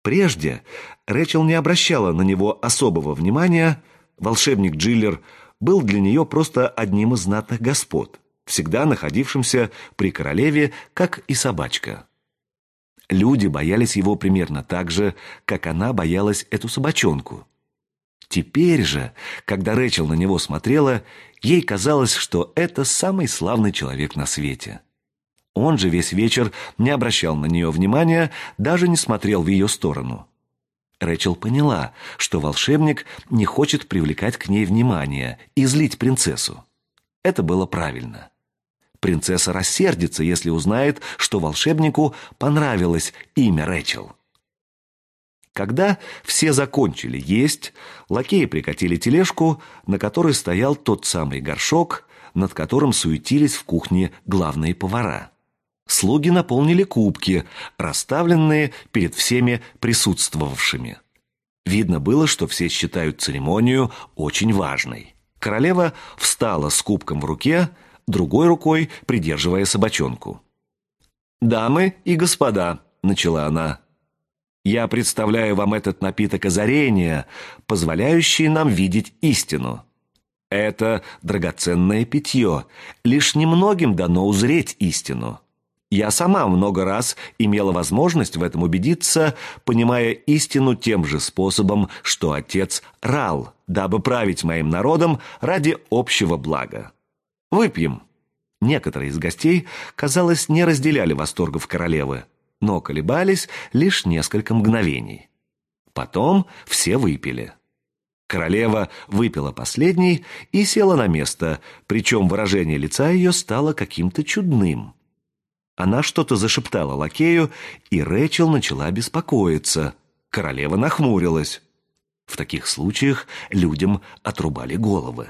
Прежде Рэчел не обращала на него особого внимания, волшебник Джиллер был для нее просто одним из знатных господ, всегда находившимся при королеве, как и собачка. Люди боялись его примерно так же, как она боялась эту собачонку. Теперь же, когда Рэчел на него смотрела, ей казалось, что это самый славный человек на свете. Он же весь вечер не обращал на нее внимания, даже не смотрел в ее сторону. Рэчел поняла, что волшебник не хочет привлекать к ней внимание и злить принцессу. Это было правильно. Принцесса рассердится, если узнает, что волшебнику понравилось имя Рэчел. Когда все закончили есть, лакеи прикатили тележку, на которой стоял тот самый горшок, над которым суетились в кухне главные повара. Слуги наполнили кубки, расставленные перед всеми присутствовавшими. Видно было, что все считают церемонию очень важной. Королева встала с кубком в руке, другой рукой придерживая собачонку. «Дамы и господа», — начала она, — «я представляю вам этот напиток озарения, позволяющий нам видеть истину. Это драгоценное питье, лишь немногим дано узреть истину. Я сама много раз имела возможность в этом убедиться, понимая истину тем же способом, что отец Рал, дабы править моим народом ради общего блага. Выпьем». Некоторые из гостей, казалось, не разделяли восторгов королевы, но колебались лишь несколько мгновений. Потом все выпили. Королева выпила последней и села на место, причем выражение лица ее стало каким-то чудным. Она что-то зашептала лакею, и Рэчел начала беспокоиться. Королева нахмурилась. В таких случаях людям отрубали головы.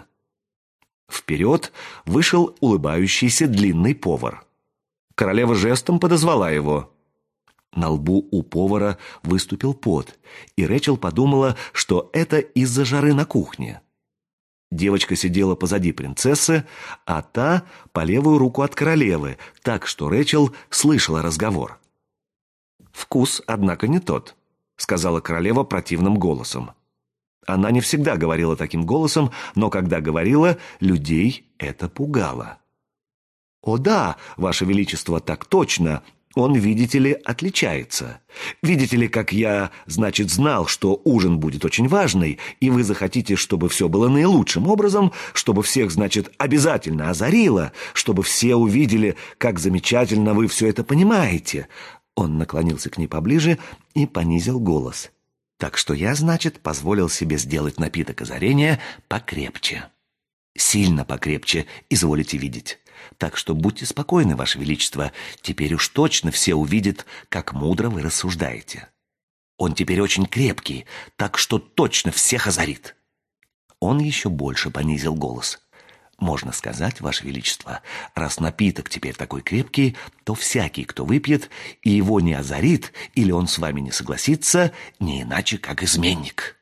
Вперед вышел улыбающийся длинный повар. Королева жестом подозвала его. На лбу у повара выступил пот, и Рэчел подумала, что это из-за жары на кухне. Девочка сидела позади принцессы, а та по левую руку от королевы, так что Рэчел слышала разговор. «Вкус, однако, не тот», — сказала королева противным голосом. Она не всегда говорила таким голосом, но когда говорила, людей это пугало. «О да, Ваше Величество, так точно. Он, видите ли, отличается. Видите ли, как я, значит, знал, что ужин будет очень важный, и вы захотите, чтобы все было наилучшим образом, чтобы всех, значит, обязательно озарило, чтобы все увидели, как замечательно вы все это понимаете». Он наклонился к ней поближе и понизил голос. «Так что я, значит, позволил себе сделать напиток озарения покрепче. Сильно покрепче, изволите видеть. Так что будьте спокойны, Ваше Величество, теперь уж точно все увидят, как мудро вы рассуждаете. Он теперь очень крепкий, так что точно всех озарит». Он еще больше понизил голос. «Можно сказать, Ваше Величество, раз напиток теперь такой крепкий, то всякий, кто выпьет, и его не озарит, или он с вами не согласится, не иначе, как изменник».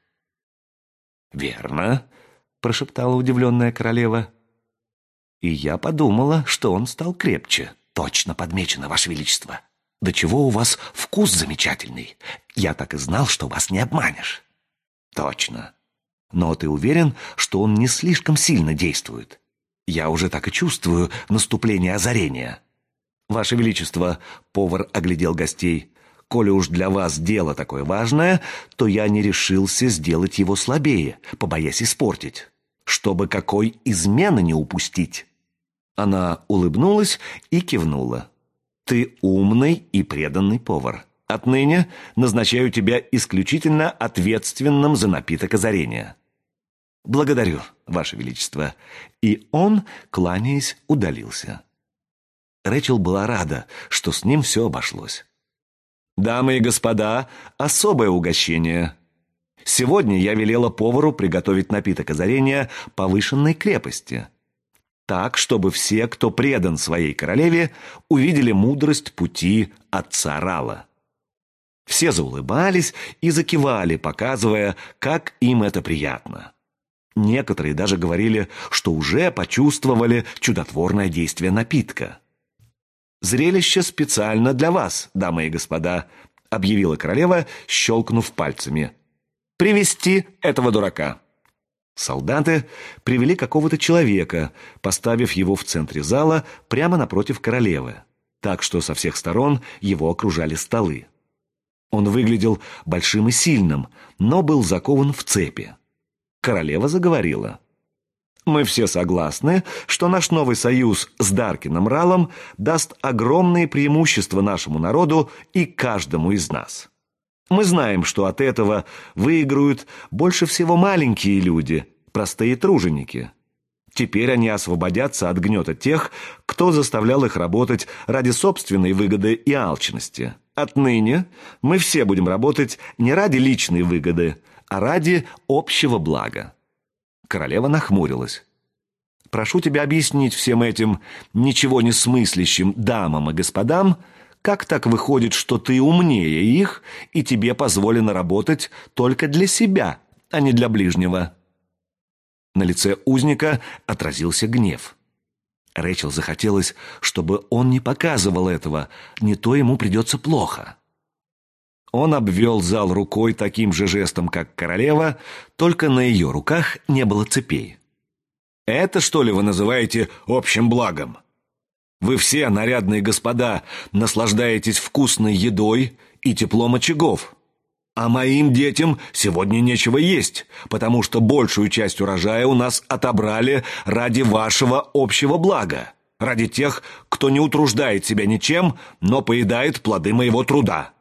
«Верно», — прошептала удивленная королева. «И я подумала, что он стал крепче». «Точно подмечено, Ваше Величество. До чего у вас вкус замечательный. Я так и знал, что вас не обманешь». «Точно. Но ты уверен, что он не слишком сильно действует? Я уже так и чувствую наступление озарения». «Ваше Величество», — повар оглядел гостей, — «коли уж для вас дело такое важное, то я не решился сделать его слабее, побоясь испортить, чтобы какой измены не упустить». Она улыбнулась и кивнула. «Ты умный и преданный повар. Отныне назначаю тебя исключительно ответственным за напиток озарения». «Благодарю, Ваше Величество». И он, кланяясь, удалился. Рэчел была рада, что с ним все обошлось. «Дамы и господа, особое угощение. Сегодня я велела повару приготовить напиток озарения повышенной крепости, так, чтобы все, кто предан своей королеве, увидели мудрость пути отца Рала». Все заулыбались и закивали, показывая, как им это приятно. Некоторые даже говорили, что уже почувствовали чудотворное действие напитка. «Зрелище специально для вас, дамы и господа», — объявила королева, щелкнув пальцами. «Привести этого дурака». Солдаты привели какого-то человека, поставив его в центре зала прямо напротив королевы, так что со всех сторон его окружали столы. Он выглядел большим и сильным, но был закован в цепи. Королева заговорила. «Мы все согласны, что наш новый союз с Даркином Ралом даст огромные преимущества нашему народу и каждому из нас. Мы знаем, что от этого выиграют больше всего маленькие люди, простые труженики. Теперь они освободятся от гнета тех, кто заставлял их работать ради собственной выгоды и алчности. Отныне мы все будем работать не ради личной выгоды, а ради общего блага». Королева нахмурилась. «Прошу тебя объяснить всем этим ничего не смыслящим дамам и господам, как так выходит, что ты умнее их, и тебе позволено работать только для себя, а не для ближнего?» На лице узника отразился гнев. Рэйчел захотелось, чтобы он не показывал этого, не то ему придется плохо. Он обвел зал рукой таким же жестом, как королева, только на ее руках не было цепей. «Это, что ли, вы называете общим благом? Вы все, нарядные господа, наслаждаетесь вкусной едой и теплом очагов. А моим детям сегодня нечего есть, потому что большую часть урожая у нас отобрали ради вашего общего блага, ради тех, кто не утруждает себя ничем, но поедает плоды моего труда».